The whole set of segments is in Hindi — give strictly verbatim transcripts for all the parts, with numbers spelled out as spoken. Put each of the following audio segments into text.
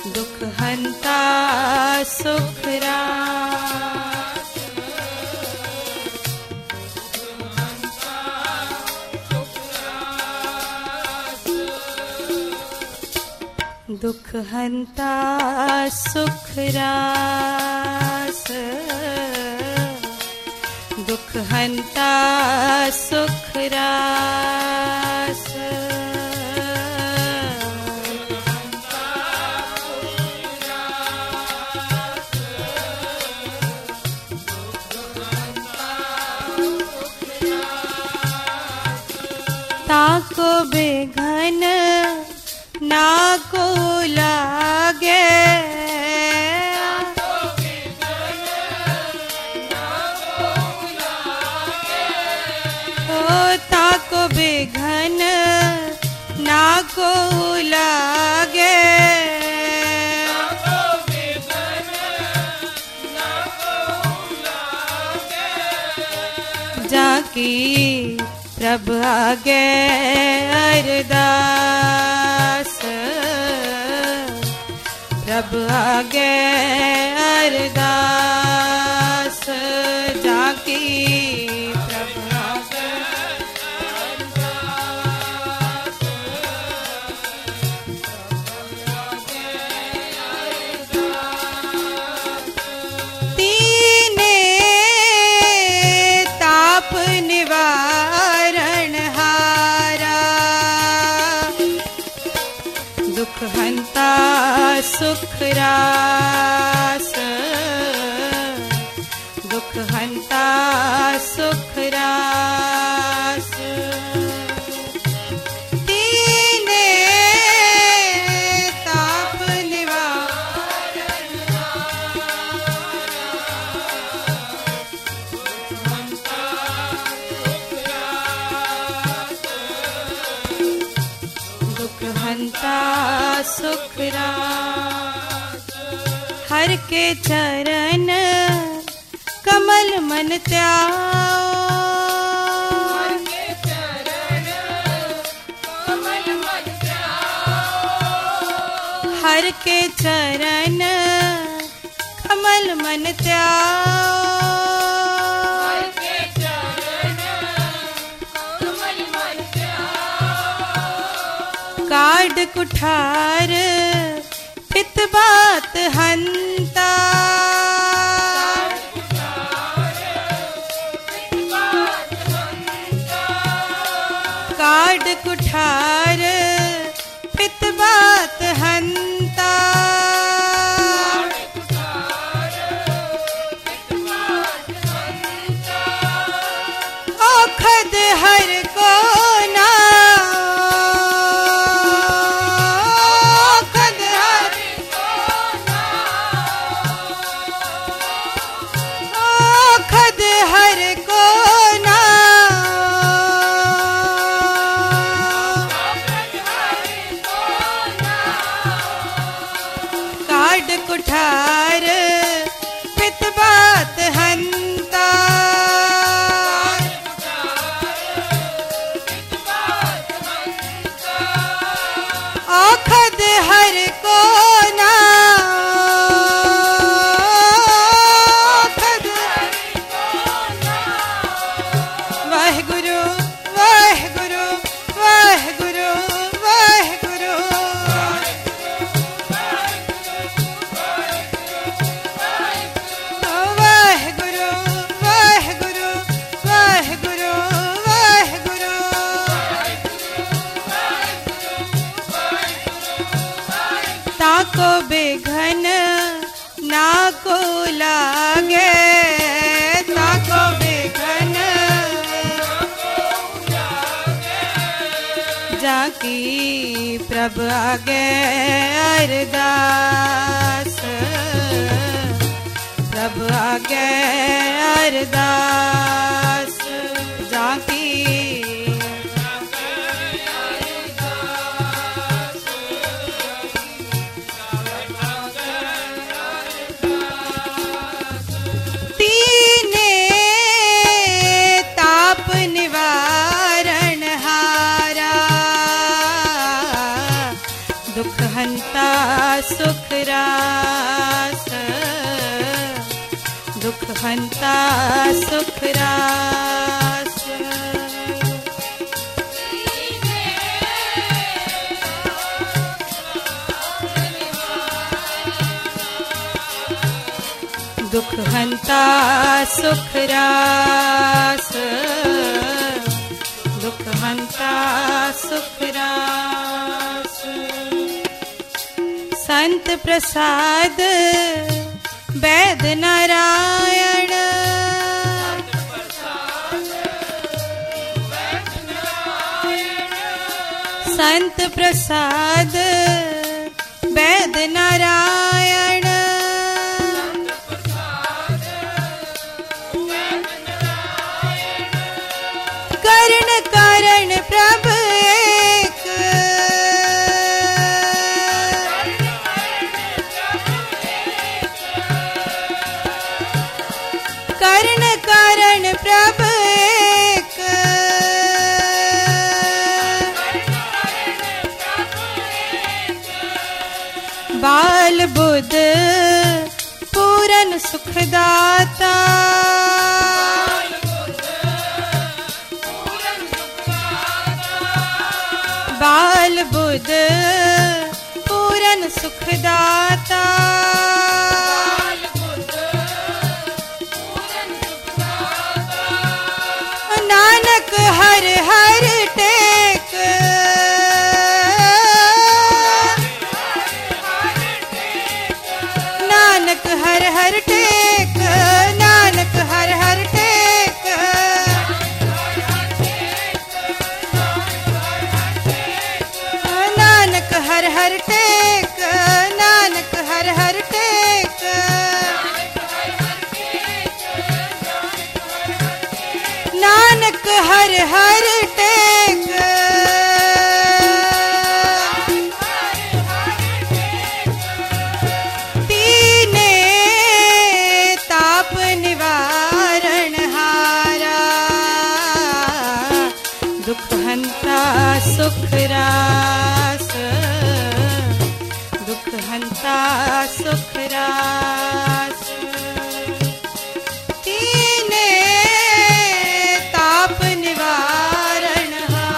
दुख हंता सुख रास, दुख हंता सुख रास, दुख हंता सुख रास, ताको बेघन ना को लागे, ओ ताको बेघन ना को लागे, जाकी प्रभु आगे अरदास, प्रभु आगे अरदास, जाकी प्रभु आगे अरदास, तीने ताप निवारण हारा, दुख हंता सुख रास, दुख हंता सुख रास, तीने ताप निवारण दुख हंता सुख रास, हर के चरण कमल मन त्याओ, हर के चरण कमल मन त्याओ, काड कुठार पित बात हंता, काड कुठार पित बात हंता, औखद हर को ना, कुठार पित बात हंता, औखद हर को ना, औखद वाहिगुरु वाहिगुरु वाहिगुरु वाहिगुरु, ताको बेघन ना को लागे, ताको बेघन जाकी प्रभु आगे अरदास, प्रभु आगे अरदास, जाकी सुख रास, दुख हंता सुख रास। दुख हंता सुख रास, दुख हंता सुख रास। संत प्रसाद वैद नारायण, संत प्रसाद वैद नारायण, करण कारण प्रभ एक, करण कारण प्रभ एक, बाल बुध पूरन सुखदाता, बाल बुध पूरन सुखदाता, नानक हर हर टेक, नानक हर हर टेक, नानक हर हर टेक, नानक हर हर टेक, नानक हर हर टेक, नानक हर हर टेक। तीने ताप निवारण हारा, दुख हंता सुख रास, दुख हंता सुख रास। तीने ताप निवारण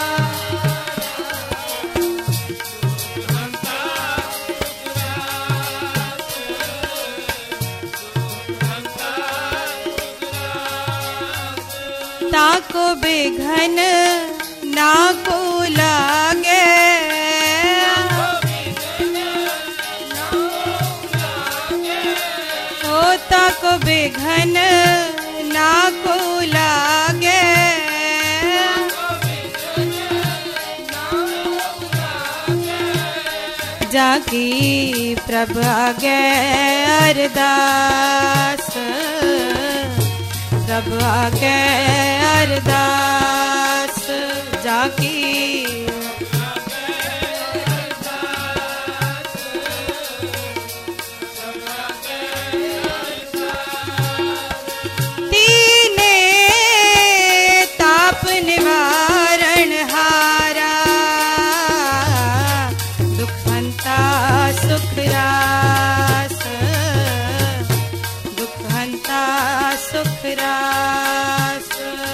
ताको बेघन ना को लागे, ओ ताको बेघन ना को लागे, जाकी प्रभ आगे अरदास, प्रभ आगे अरदास, जाकी तीने ताप निवारण हारा, दुख हंता सुख रास, दुख हंता सुख रास।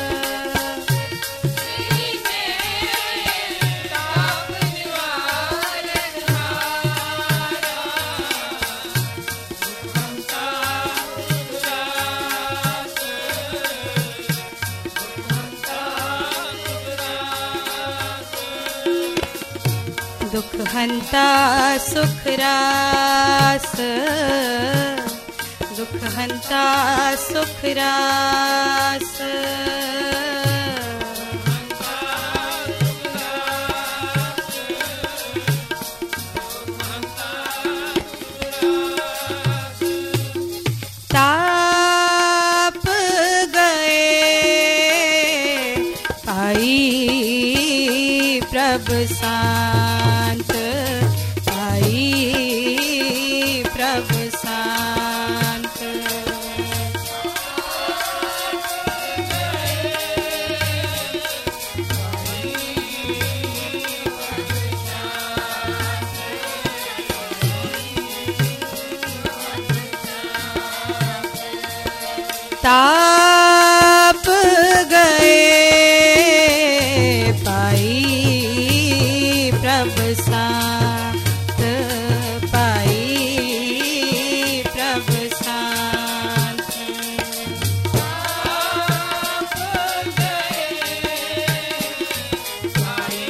दुख हंता सुख रास, दुख हंता सुख रास। ताप गए पाई प्रभ शांत, पाई प्रभ शांत। ताप गए पाई प्रभ शांत पाई प्रभ शांत ताप गए पाई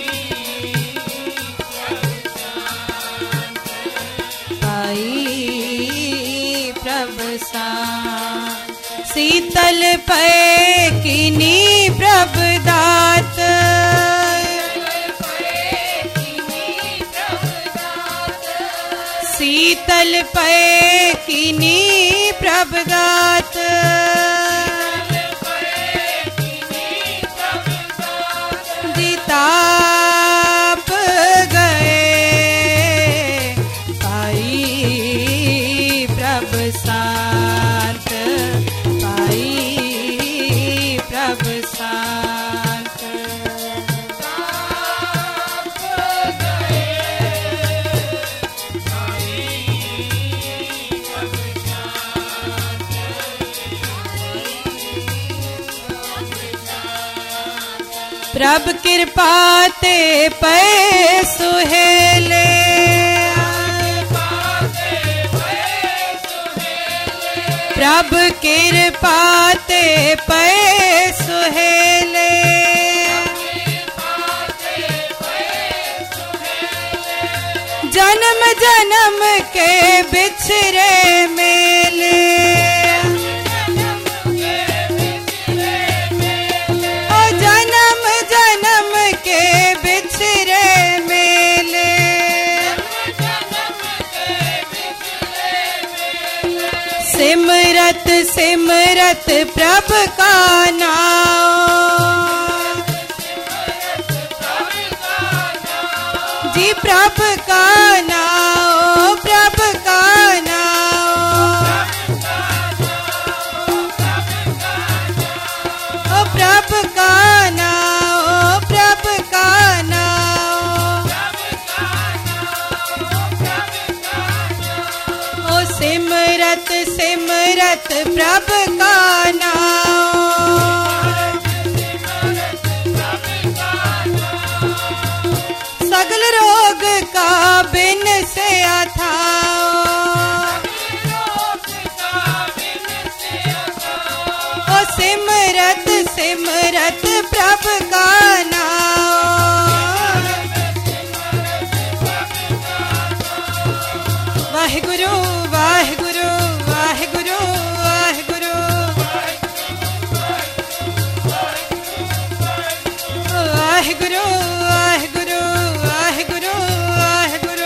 प्रभ शांत पाई प्रभ शांत शीतल पै किनी प्रभ दात शीतल पै किनी प्रभ दात ताप गए पाई प्रभ शांत पाई प्रभ शांत ताप गए पाई प्रभ शांत प्रभ कृपा ते पै सुहेले प्रभ कृपा ते पै सुहेले जन्म जन्म के बिछरे मेले ओ जन्म जन्म के बिछरे मेले सिमरत सिमरत प्रभ का नाम जी प्रभ का नाम प्रभ का नाम ओ प्रभ का नाम प्रभ का नाम ओ सिमरत सिमरत प्रभ का नाम सगल रोग का बिन से अथाओ ओ सिमरत सिमरत प्रभ का नाम वाहिगुरु वाहिगुरु वाहिगुरु वाहिगुरु वाहिगुरु वाहिगुरु वाहिगुरु वाहिगुरु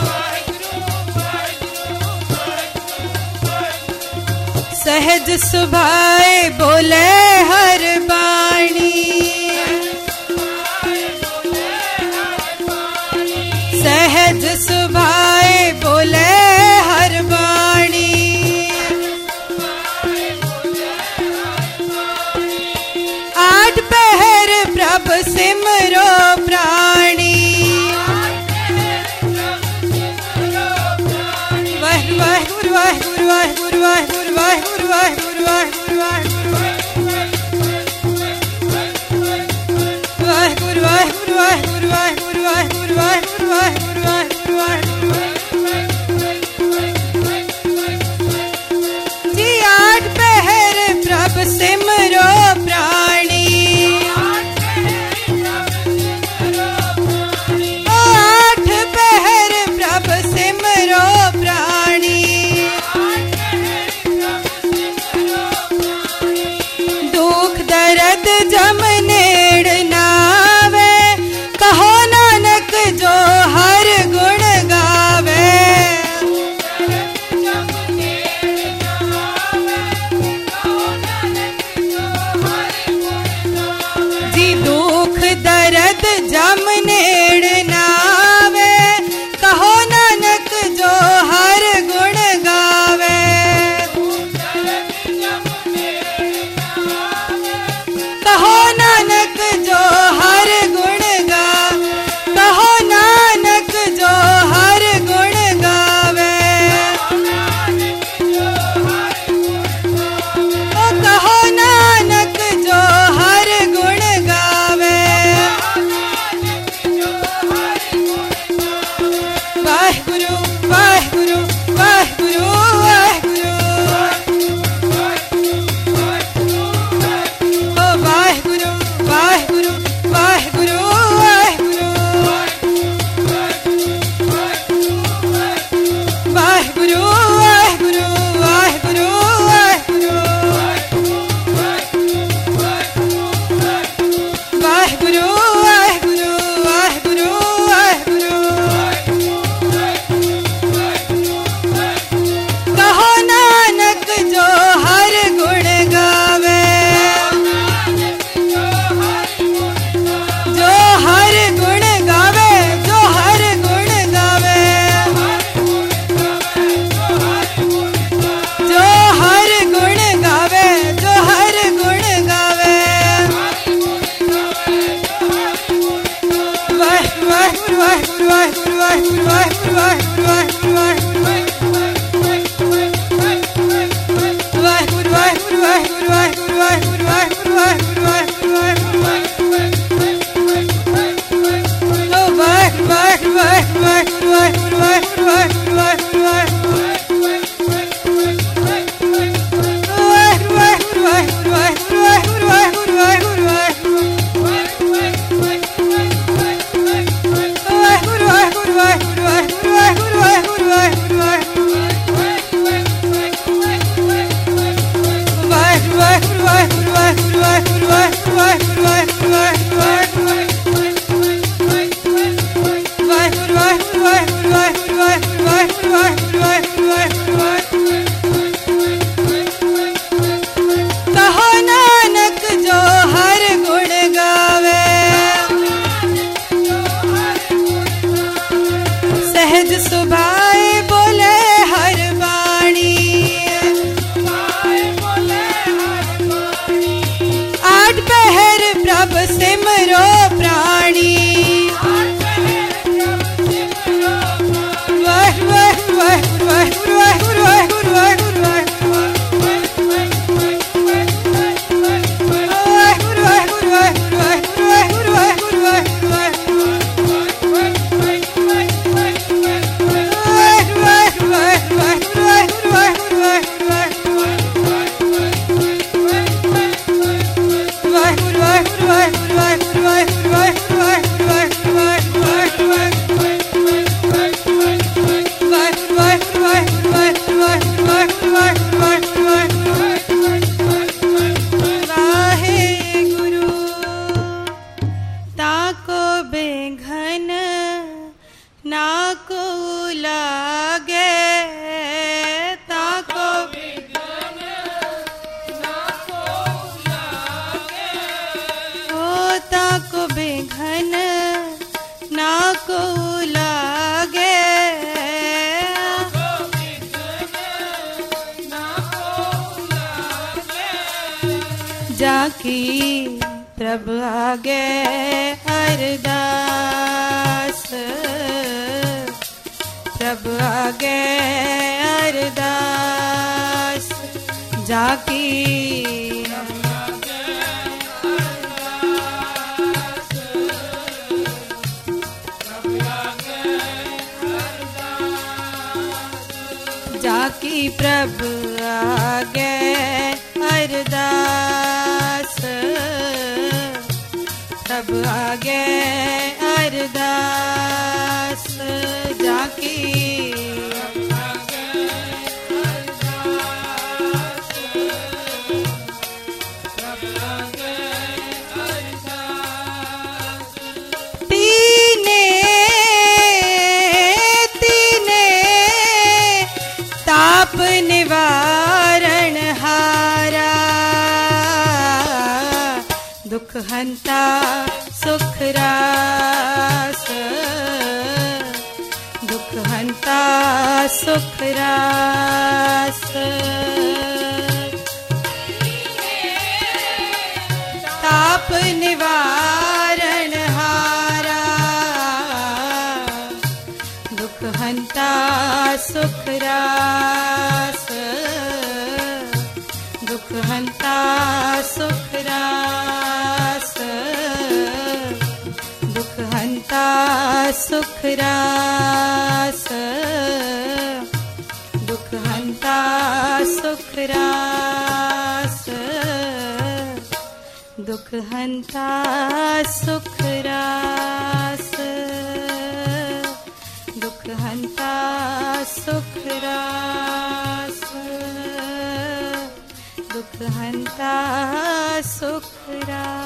सहज सुभाए बोले हर बाणी सहज सुभाए बोले हर बाणी आठ पहर प्रभ सिमरो प्राणी वाहिगुरु वाहिगुरु वाहिगुरु वाहिगुरु वाहिगुरु वाहिगुरु वाहिगुरु वाहिगुरु वाहिगुरु वाहिगुरु वाहिगुरु वाहिगुरु वाहिगुरु वाहिगुरु वाहिगुरु जी आठ पहर प्रभ सिमरो प्राणी आठ पहर प्रभ सिमरो प्राणी दुख दर्द जम नेड़ नावे कहो नानक जो हर जाकी प्रभु आगे अरदास, प्रभु आगे अरदास, जाकी जाकी प्रभु आगे अरदास, प्रभु आगे अरदास, जाकी तीने तीने ताप निवारण हारा, दुख हंता सुख रास, दुख हंता सुख रास, ताप निवारण हारा, दुख हंता सुख रास, दुख हंता सुख रास, दुख हंता सुख रास, दुख हंता सुख रास, दुख हंता सुख रास, दुख हंता सुख रास, दुख हंता सुख रास।